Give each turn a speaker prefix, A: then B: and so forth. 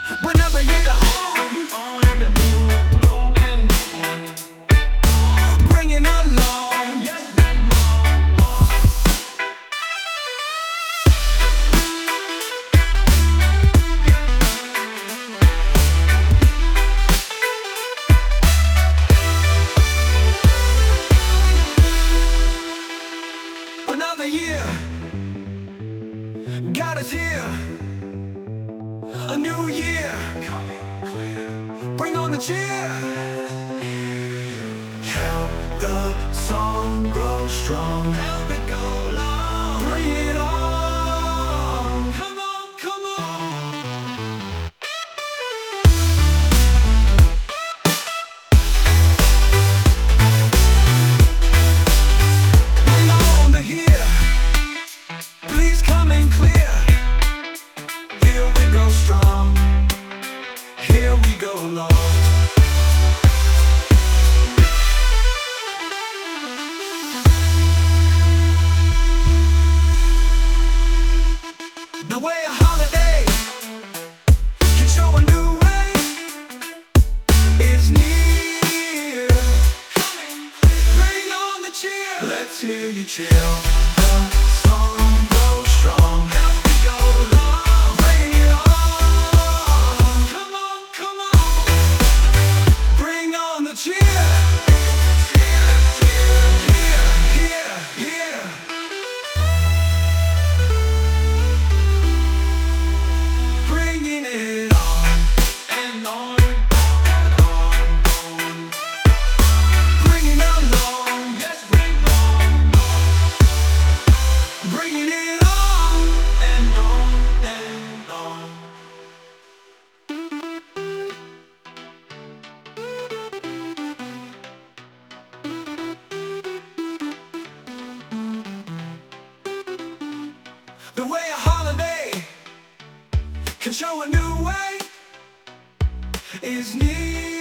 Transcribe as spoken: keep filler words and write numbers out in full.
A: Whenever you're home, on the move, and bringing along, yes, another year got us here. A new year, bring on the cheer. Help the song grow strong. Help it go long. Bring it on. Come on, come on. Bring on the here. Please come in clear. Here we go strong. Here we go long. The way a holiday can show a new way is near. Bring on the cheer. Let's hear you chill. The song goes strong. Help me go long. Bring it on. Come on, come on. Bring on the cheer. Here, here, here, here. Bringing it on and on and on. Bringing it along, yes, bring on. Bringing it on and on and on. The way a holiday can show a new way is near.